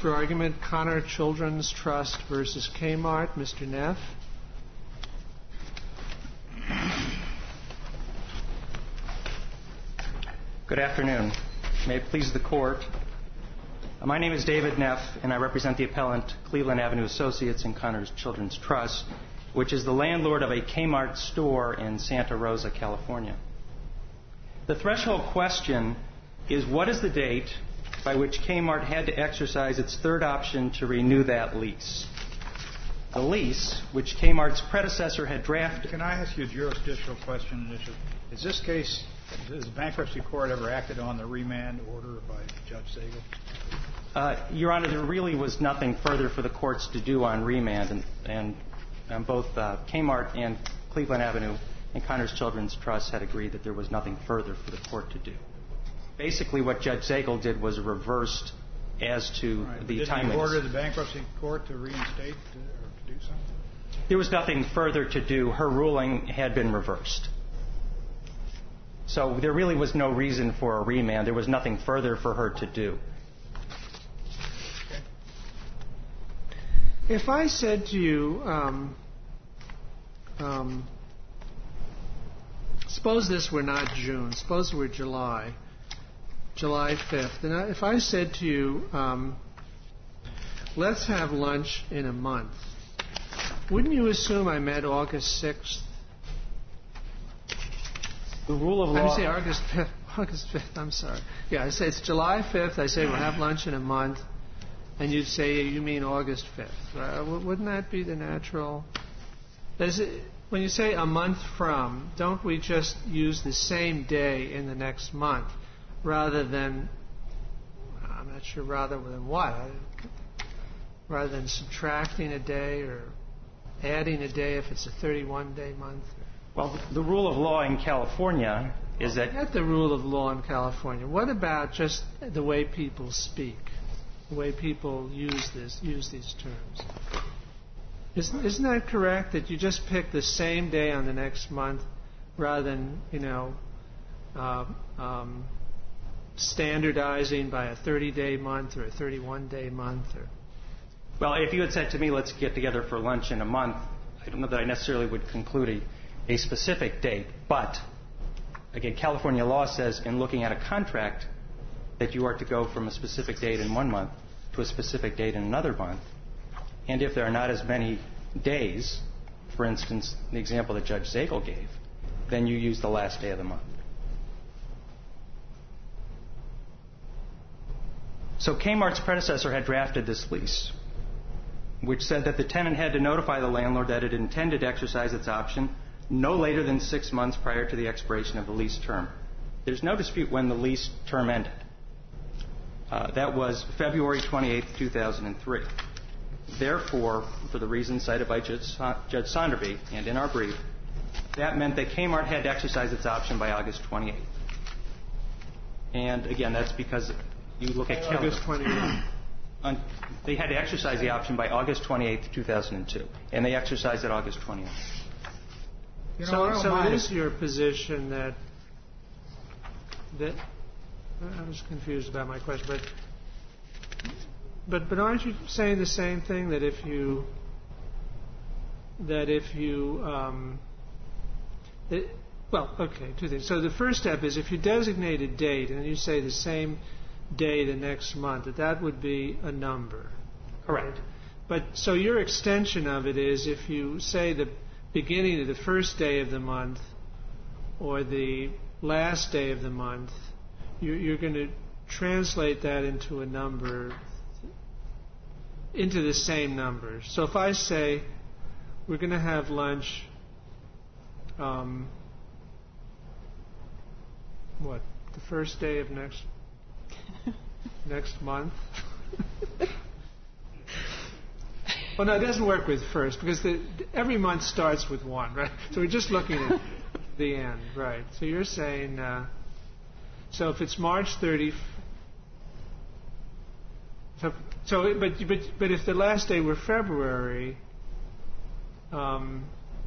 for argument, Connor Children's Trust versus Kmart. Mr. Neff. Good afternoon. May it please the Court. My name is David Neff, and I represent the appellant Cleveland Avenue Associates and Connor Children's Trust, which is the landlord of a Kmart store in Santa Rosa, California. The threshold question is, what is the date by which Kmart had to exercise its third option to renew that lease? The lease, which Kmart's predecessor had drafted... Can I ask you a jurisdictional question? Is this case, has the bankruptcy court ever acted on the remand order by Judge Zagel? Your Honor, there really was nothing further for the courts to do on remand, and both Kmart and Cleveland Avenue and Connor's Children's Trust had agreed that there was nothing further for the court to do. Basically, what Judge Zagel did was reversed as to the timeliness. Did he order the bankruptcy court to reinstate or to do something? There was nothing further to do. Her ruling had been reversed. So there really was no reason for a remand. There was nothing further for her to do. If I said to you, suppose this were not June, suppose it were July 5th, and if I said to you, let's have lunch in a month, wouldn't you assume I meant August 6th? The rule of law... I'm saying August 5th, I'm sorry. Yeah, I say it's July 5th, I say we'll have lunch in a month, and you'd say you mean August 5th. Right? Wouldn't that be the natural... When you say a month from, don't we just use the same day in the next month rather than, I'm not sure rather than what, rather than subtracting a day or adding a day if it's a 31-day month? Well, the rule of law in California is that... Not the rule of law in California. What about just the way people speak, the way people use these terms? Isn't that correct, that you just pick the same day on the next month rather than, standardizing by a 30-day month or a 31-day month? Well, if you had said to me, let's get together for lunch in a month, I don't know that I necessarily would conclude a specific date. But, again, California law says in looking at a contract that you are to go from a specific date in one month to a specific date in another month. And if there are not as many days, for instance, the example that Judge Zagel gave, then you use the last day of the month. So Kmart's predecessor had drafted this lease, which said that the tenant had to notify the landlord that it intended to exercise its option no later than 6 months prior to the expiration of the lease term. There's no dispute when the lease term ended. That was February 28, 2003. Therefore, for the reasons cited by Judge Sonderby and in our brief, that meant that Kmart had to exercise its option by August 28th. And, again, that's because you look at August 28th. They had to exercise the option by August 28th, 2002. And they exercised it August 28th. So it is your position that I was confused about my question, but aren't you saying the same thing, that if you two things. So the first step is if you designate a date and you say the same day the next month, that would be a number. Correct. But so your extension of it is if you say the beginning of the first day of the month or the last day of the month, you're going to translate that into a number, into the same number. So if I say we're going to have lunch, the first day of next month? Well, no, it doesn't work with first because every month starts with 1, right? So we're just looking at the end, right? So you're saying, so if it's March 30th, but if the last day were February, now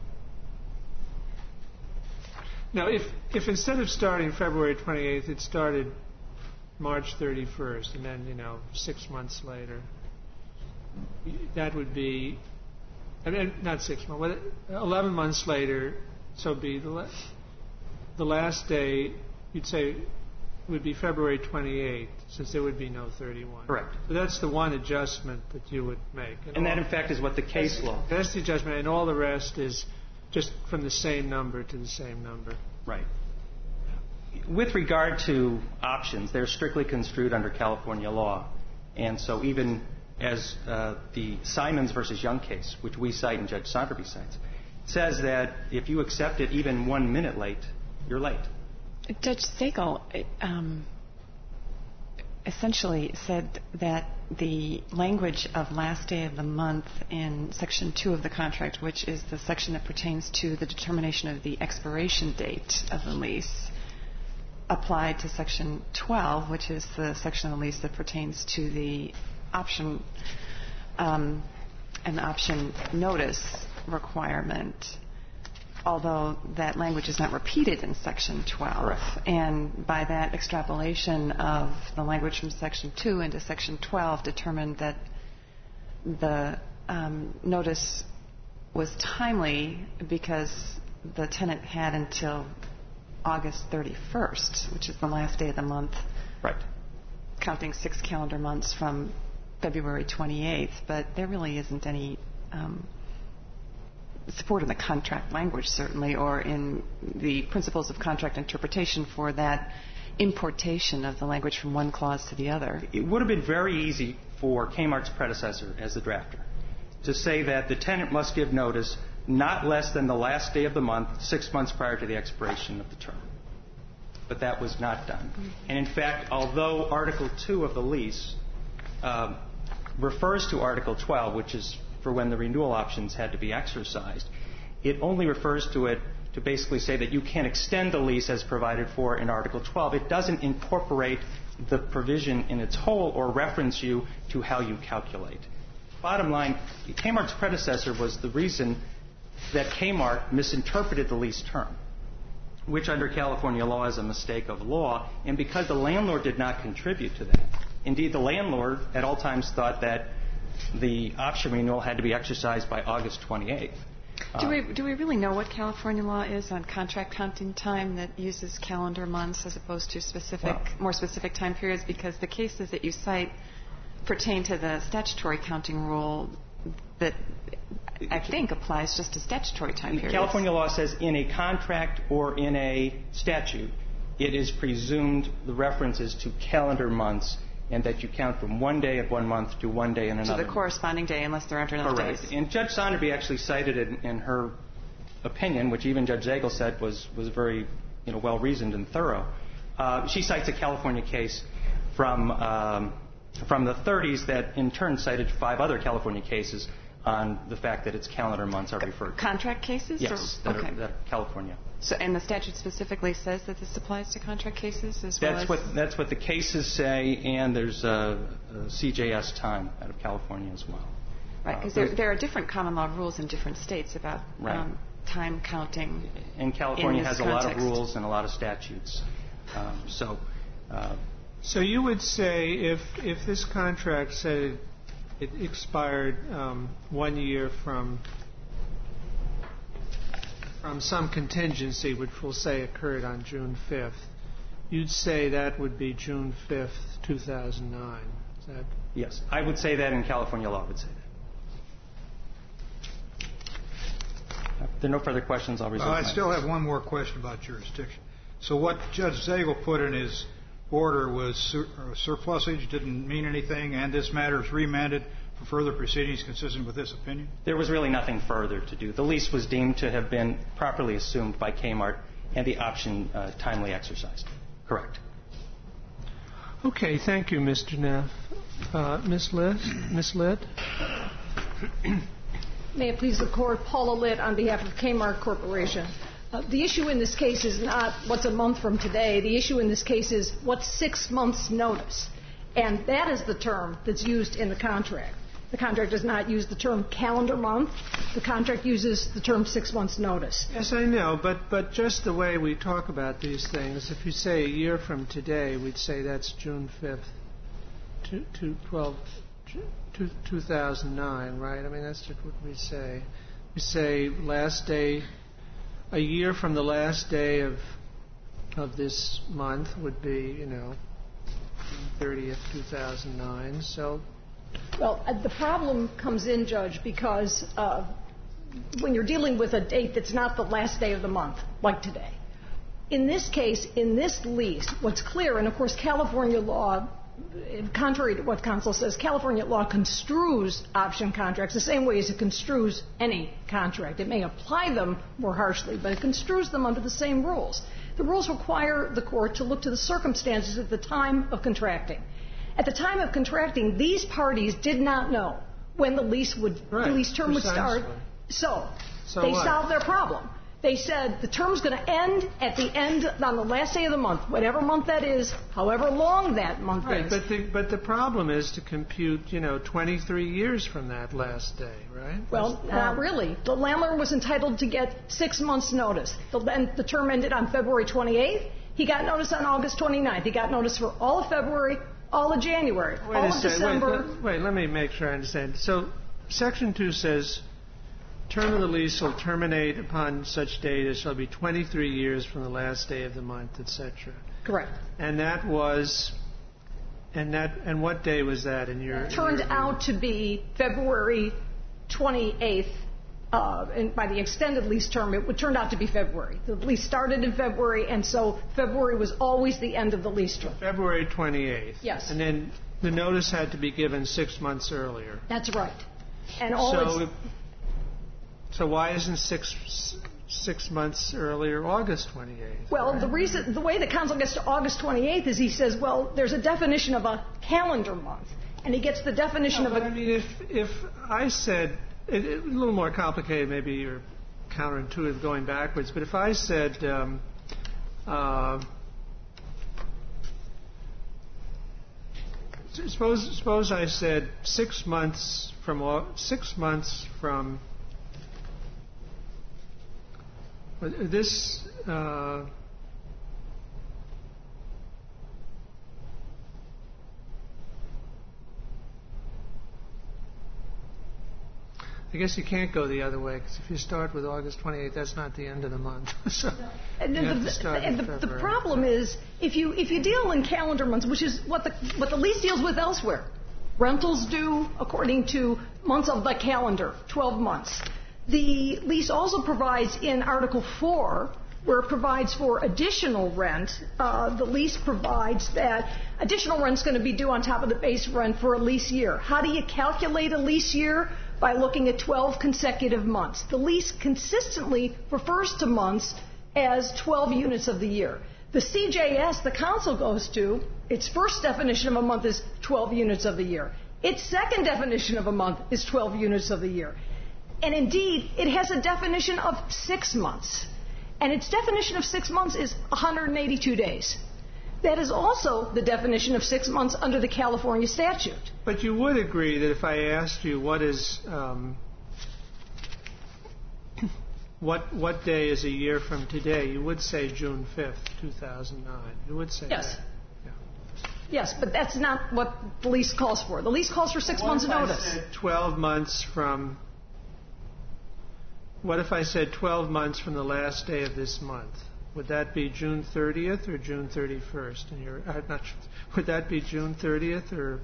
if instead of starting February 28th, it started March 31st, and then 6 months later, that would be, I mean, not 6 months, 11 months later, so it'd be the last day, you'd say, would be February 28th, since there would be no 31. Correct. So that's the one adjustment that you would make. And that, in fact, is what the case law. That's the adjustment, and all the rest is just from the same number to the same number. Right. With regard to options, they're strictly construed under California law. And so even as the Simons versus Young case, which we cite and Judge Sonderby cites, says that if you accept it even 1 minute late, you're late. Judge Zagel essentially said that the language of last day of the month in Section 2 of the contract, which is the section that pertains to the determination of the expiration date of the lease, applied to Section 12, which is the section of the lease that pertains to the option an option notice requirement, although that language is not repeated in Section 12. Correct. And by that extrapolation of the language from Section 2 into Section 12 determined that the notice was timely because the tenant had until August 31st, which is the last day of the month. Right. Counting 6 calendar months from February 28th. But there really isn't any support in the contract language, certainly, or in the principles of contract interpretation for that importation of the language from one clause to the other. It would have been very easy for Kmart's predecessor as the drafter to say that the tenant must give notice not less than the last day of the month, 6 months prior to the expiration of the term. But that was not done. And in fact, although Article 2 of the lease refers to Article 12, which is for when the renewal options had to be exercised, it only refers to it to basically say that you can extend the lease as provided for in Article 12. It doesn't incorporate the provision in its whole or reference you to how you calculate. Bottom line, Kmart's predecessor was the reason that Kmart misinterpreted the lease term, which under California law is a mistake of law, and because the landlord did not contribute to that. Indeed, the landlord at all times thought that the option renewal had to be exercised by August 28th. Do we really know what California law is on contract counting time that uses calendar months as opposed to more specific time periods? Because the cases that you cite pertain to the statutory counting rule that I think applies just to statutory time periods. California law says in a contract or in a statute, it is presumed the reference is to calendar months and that you count from 1 day of 1 month to 1 day in another. So the corresponding day, unless there aren't enough days. Correct. And Judge Sonderby actually cited it in her opinion, which even Judge Zagel said was very well-reasoned and thorough. She cites a California case from the 30s that in turn cited 5 other California cases on the fact that its calendar months are referred to. Contract cases? Yes, that are California. So, and the statute specifically says that this applies to contract cases as well That's what the cases say, and there's CJS time out of California as well. Right, because there are different common law rules in different states about time counting. And California has a lot of rules and a lot of statutes. So you would say if this contract said it expired 1 year from some contingency, which we'll say occurred on June 5th, you'd say that would be June 5th, 2009. Is that? Yes, I would say that, and California law would say that. If there are no further questions, I'll reserve I still have one more question about jurisdiction. So what Judge Zagel put in his order was surplusage, didn't mean anything, and this matter is remanded for further proceedings consistent with this opinion? There was really nothing further to do. The lease was deemed to have been properly assumed by Kmart and the option timely exercised. Correct. Okay, thank you, Mr. Neff. Ms. Litt? May it please the Court, Paula Litt on behalf of Kmart Corporation. The issue in this case is not what's a month from today. The issue in this case is what's 6 months' notice. And that is the term that's used in the contract. The contract does not use the term calendar month. The contract uses the term 6 months' notice. Yes, I know, but just the way we talk about these things, if you say a year from today, we'd say that's June 5th, 2009, right? I mean, that's just what we say. We say last day, a year from the last day of this month would be, June 30th, 2009. So, well, the problem comes in, Judge, because when you're dealing with a date that's not the last day of the month, like today. In this case, in this lease, what's clear, and of course California law, contrary to what counsel says, California law construes option contracts the same way as it construes any contract. It may apply them more harshly, but it construes them under the same rules. The rules require the court to look to the circumstances at the time of contracting. At the time of contracting, these parties did not know when the lease term would start. So they solved their problem. They said the term's going to end at the end on the last day of the month, whatever month that is, however long that month is. But the problem is to compute, 23 years from that last day, right? Well, not really. The landlord was entitled to get 6 months' notice. The term ended on February 28th. He got notice on August 29th. He got notice for all of February, all of January, all of December. Wait, let me make sure I understand. So Section 2 says, term of the lease will terminate upon such date as shall be 23 years from the last day of the month, etc. Correct. And that was, and what day was that in your? It turned out to be February 28th, and by the extended lease term, it turned out to be February. The lease started in February, and so February was always the end of the lease term. February 28th. Yes. And then the notice had to be given 6 months earlier. That's right. And So why isn't six months earlier August 28th? Well, right? the way the counsel gets to August 28th is he says, well, there's a definition of a calendar month, and he gets the definition of a. I mean, if I said a little more complicated, maybe you're counterintuitive going backwards, but if I said. Suppose I said 6 months from this. I guess you can't go the other way, because if you start with August 28th, that's not the end of the month. So the problem is, if you deal in calendar months, which is what the lease deals with elsewhere, rentals do according to months of the calendar, 12 months. The lease also provides in Article 4, where it provides for additional rent, the lease provides that additional rent is going to be due on top of the base rent for a lease year. How do you calculate a lease year? By looking at 12 consecutive months. The lease consistently refers to months as 12 units of the year. The CJS, the council goes to, its first definition of a month is 12 units of the year. Its second definition of a month is 12 units of the year. And indeed, it has a definition of 6 months. And its definition of 6 months is 182 days. That is also the definition of 6 months under the California statute. But you would agree that if I asked you what is what day is a year from today, you would say June 5th, 2009. You would say yes. That. Yeah. Yes, but that's not what the lease calls for. The lease calls for 6 months' notice. I said 12 months from. What if I said 12 months from the last day of this month? Would that be June 30th or June 31st? And I'm not sure. Would that be June 30th or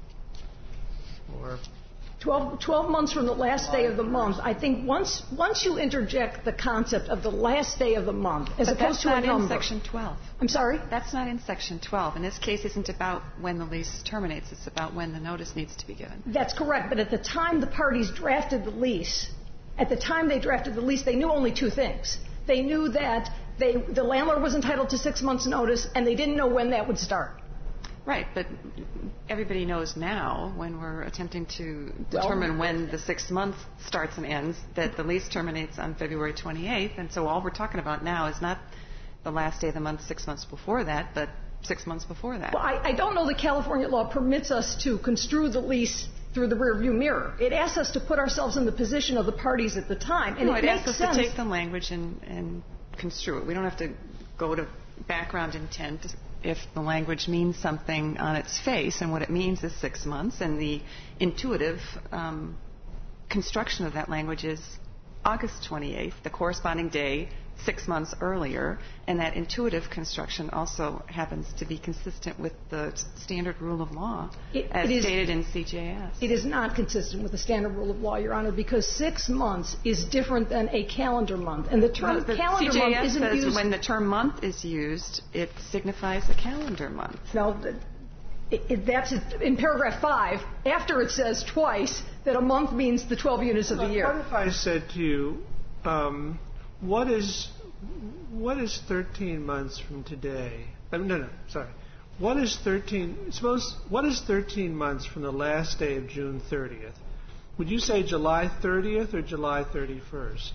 12 months from the last day of the month? I think once you interject the concept of the last day of the month, as opposed to a number. That's not in Section 12. I'm sorry? That's not in Section 12. And this case isn't about when the lease terminates. It's about when the notice needs to be given. That's correct. But at the time the parties drafted the lease, they knew only two things. They knew that the landlord was entitled to 6 months' notice, and they didn't know when that would start. Right, but everybody knows now, when we're attempting to determine when the 6 month starts and ends, that the lease terminates on February 28th, and so all we're talking about now is not the last day of the month 6 months before that, but 6 months before that. Well, I don't know that California law permits us to construe the lease through the rearview mirror. It asks us to put ourselves in the position of the parties at the time, and no, it makes makes sense. sense. To take the language and construe it. We don't have to go to background intent. if the language means something on its face, and what it means is 6 months, and the intuitive construction of that language is August 28th, the corresponding day 6 months earlier, and that intuitive construction also happens to be consistent with the standard rule of law as stated in CJS. It is not consistent with the standard rule of law, Your Honor, because 6 months is different than a calendar month. And the term calendar CJS month isn't says used. When the term month is used, it signifies a calendar month. No, that's in paragraph 5, after it says twice that a month means the 12 units of the year. What if I said to you, what is 13 months from today? What is 13 months from the last day of June 30th? Would you say July 30th or July 31st?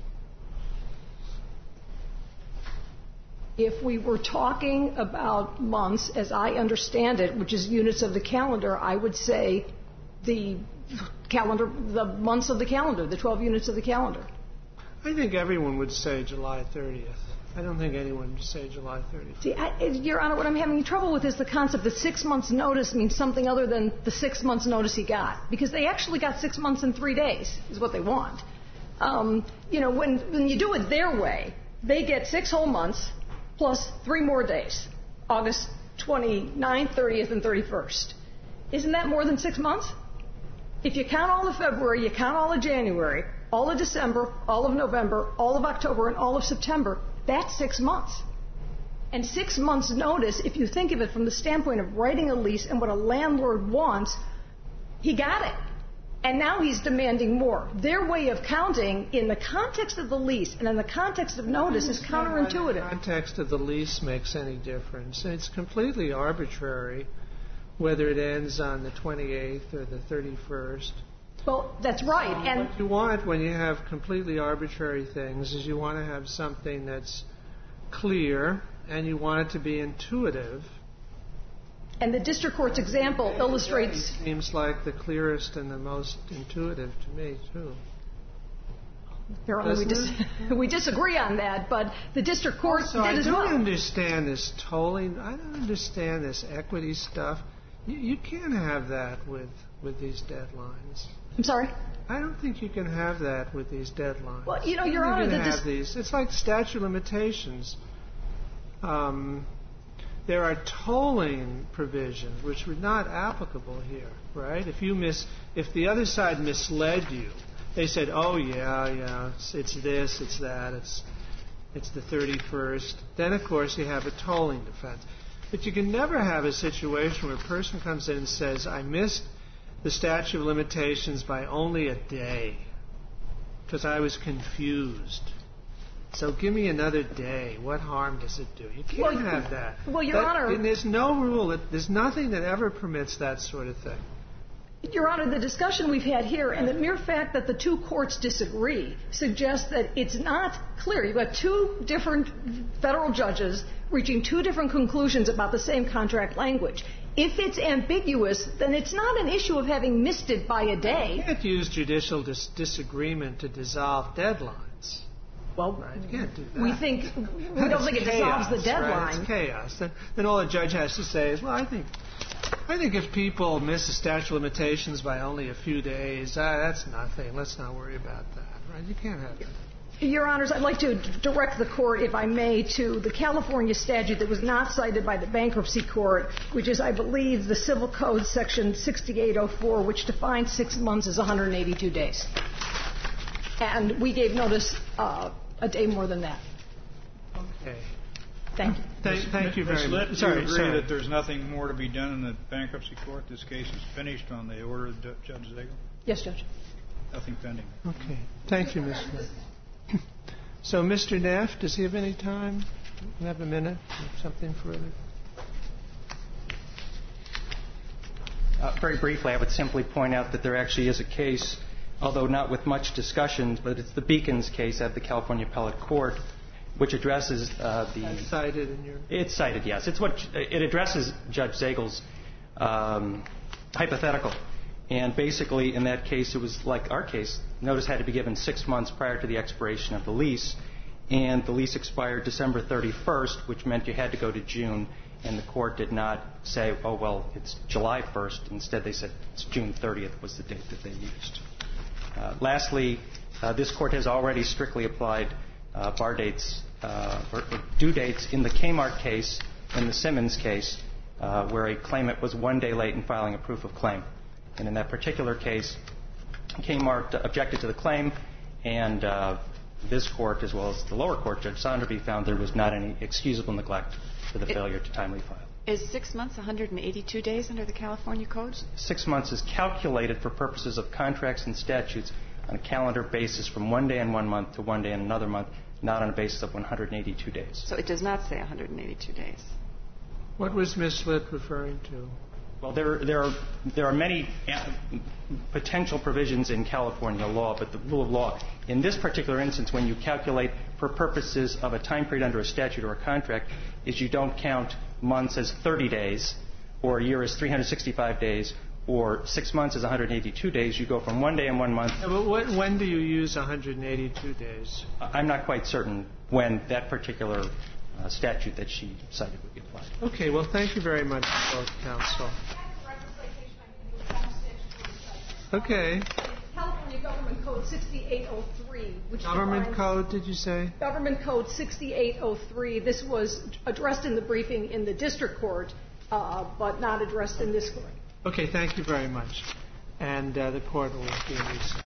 If we were talking about months, as I understand it, which is units of the calendar, I would say the months of the calendar, the 12 units of the calendar. I think everyone would say July 30th. I don't think anyone would say July 30th. See, Your Honor, what I'm having trouble with is the concept that 6 months' notice means something other than the 6 months' notice he got. Because they actually got 6 months and 3 days, is what they want. When you do it their way, they get 6 whole months plus 3 more days, August 29th, 30th, and 31st. Isn't that more than 6 months? If you count all of February, you count all of January, all of December, all of November, all of October, and all of September, that's 6 months. And 6 months' notice, if you think of it from the standpoint of writing a lease and what a landlord wants, he got it. And now he's demanding more. Their way of counting in the context of the lease and in the context of notice is counterintuitive. The context of the lease makes any difference. It's completely arbitrary whether it ends on the 28th or the 31st. Well, that's right. And what you want when you have completely arbitrary things is you want to have something that's clear and you want it to be intuitive. And the district court's example illustrates... It seems like the clearest and the most intuitive to me, too. We disagree on that, but the district court did as well. I don't understand this tolling. I don't understand this equity stuff. You can't have that with these deadlines. I'm sorry? I don't think you can have that with these deadlines. Well, Your Honor, it's like statute of limitations. There are tolling provisions which were not applicable here, right? If the other side misled you, they said, "Oh yeah, it's this, it's that, it's the 31st." Then of course you have a tolling defense. But you can never have a situation where a person comes in and says, "I missed the statute of limitations by only a day because I was confused. So give me another day. What harm does it do?" You can't have that. Well, Your Honor... And there's no rule. There's nothing that ever permits that sort of thing. Your Honor, the discussion we've had here and the mere fact that the two courts disagree suggests that it's not clear. You've got two different federal judges reaching two different conclusions about the same contract language. If it's ambiguous, then it's not an issue of having missed it by a day. You can't use judicial disagreement to dissolve deadlines. Well, right, you can't do that. We don't think it dissolves the deadline. Right? It's chaos. Then all the judge has to say is, well, I think if people miss the statute of limitations by only a few days, that's nothing. Let's not worry about that. Right? You can't have that. Your Honors, I'd like to direct the Court, if I may, to the California statute that was not cited by the Bankruptcy Court, which is, I believe, the Civil Code Section 6804, which defines 6 months as 182 days. And we gave notice a day more than that. Okay. Thank you. Thank you very much. Do you agree that there's nothing more to be done in the Bankruptcy Court? This case is finished on the order of Judge Zagel? Yes, Judge. Nothing pending. Okay. Thank you, Mr. So, Mr. Neff, does he have any time? We have a minute? Something further? Very briefly, I would simply point out that there actually is a case, although not with much discussion, but it's the Beacons case at the California Appellate Court, which addresses the... Cited in your... It's cited, yes. It addresses Judge Zagel's hypothetical. And basically, in that case, it was like our case. Notice had to be given 6 months prior to the expiration of the lease. And the lease expired December 31st, which meant you had to go to June. and the court did not say, oh, well, it's July 1st. Instead, they said it's June 30th was the date that they used. Lastly, this court has already strictly applied bar dates or due dates in the Kmart case and the Simmons case, where a claimant was 1 day late in filing a proof of claim. And in that particular case, Kmart objected to the claim, and this court, as well as the lower court, Judge Sonderby, found there was not any excusable neglect for the failure to timely file. Is 6 months 182 days under the California Code? 6 months is calculated for purposes of contracts and statutes on a calendar basis from 1 day in 1 month to 1 day in another month, not on a basis of 182 days. So it does not say 182 days. What was Ms. Schlitt referring to? Well, there are many potential provisions in California law, but the rule of law in this particular instance, when you calculate for purposes of a time period under a statute or a contract, is you don't count months as 30 days, or a year as 365 days, or 6 months as 182 days. You go from 1 day in 1 month. Yeah, but when do you use 182 days? I'm not quite certain when that particular statute that she cited would be applied. Okay, well, thank you very much, both counsel. Okay. California Government Code 6803, which Government Code, did you say? Government Code 6803. This was addressed in the briefing in the district court, but not addressed in this court. Okay, thank you very much. And the court will be in recess.